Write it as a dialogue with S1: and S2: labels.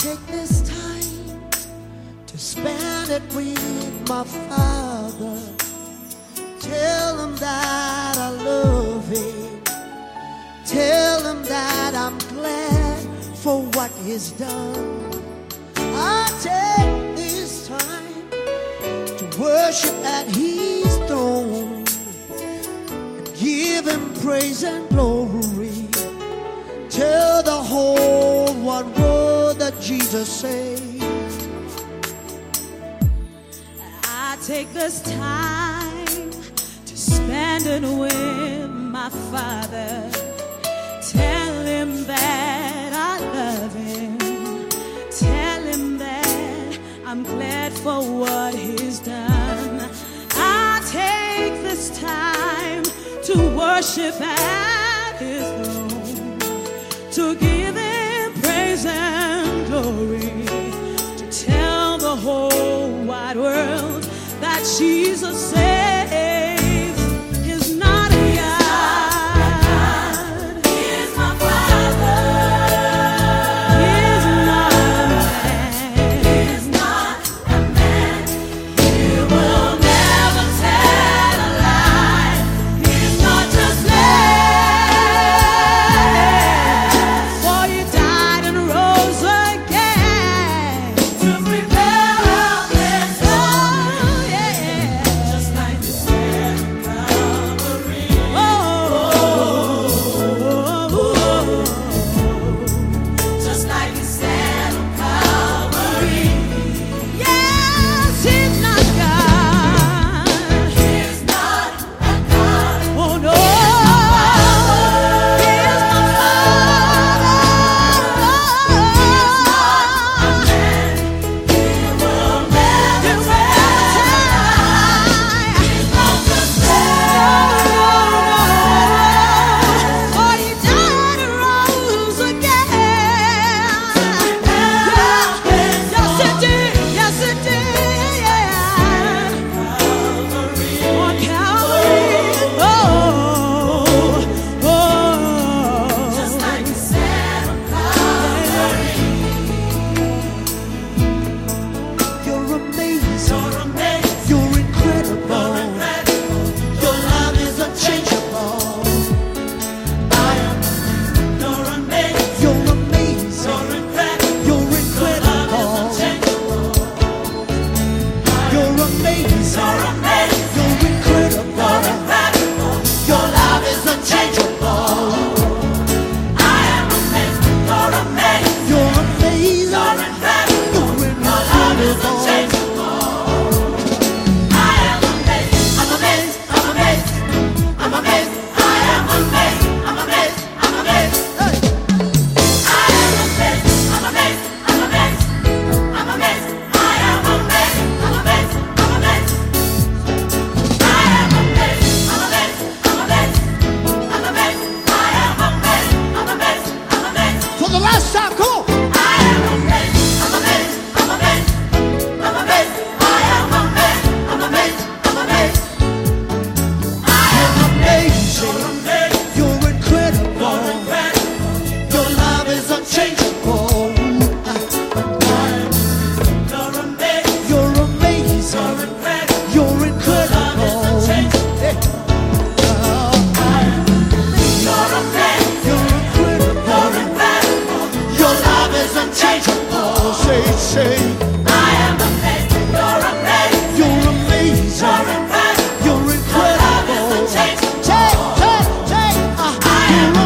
S1: take this time to spend it with my Father. Tell him that I love him. Tell him that I'm glad for what he's done. I take this time to worship at his throne and give him praise and glory. Tell the whole wide world that Jesus saved.
S2: I take this time to spend it with my Father. Tell him that I love him. Tell him that I'm glad for what he's done. I take this time to worship at his throne, to give him praise and glory, to tell the whole wide world that Jesus saves. He's not a God. He's my Father. He's not a man. He's not a man. He will never tell a lie. He's not just there. For he died and rose again to prepare our place. Oh, yeah. Just like the said on Calvary. Oh, just like he said on Calvary. Yes, he's not God. He's not a God. Oh no. He's my Father. He will never tell. He's not just there. For he died and rose again. Yes, it did. Yes, it did. On Calvary. Just like he said on Calvary.
S1: You're amazing. You're incredible. Your love is unchangeable. You're amazing. You're incredible. You're amazing. You're incredible. Your love is unchangeable. You're amazing. You're incredible. Your love is unchangeable. I'm amazed. I'm amazed. I'm amazed. I am amazed. I'm amazed. I'm amazed. Hey. I am amazed. I'm amazed. I'm amazed. I'm amazed. I am amazed. I'm amazed. I'm amazed. I am amazed. I'm amazed. I'm amazed. I'm amazed. I am amazed. I'm amazed. I'm amazed. For the last time, come on. I am amazed. I'm amazed. I'm amazed. I'm amazed. I am amazed. I'm amazed. I'm amazed. I am amazing. You're incredible. Your love is unchangeable. You're amazing. You're incredible. Hey. You're incredible. Your love is unchangeable. Say. I am amazed. You're amazing. You're amazing. You're incredible. Take. You're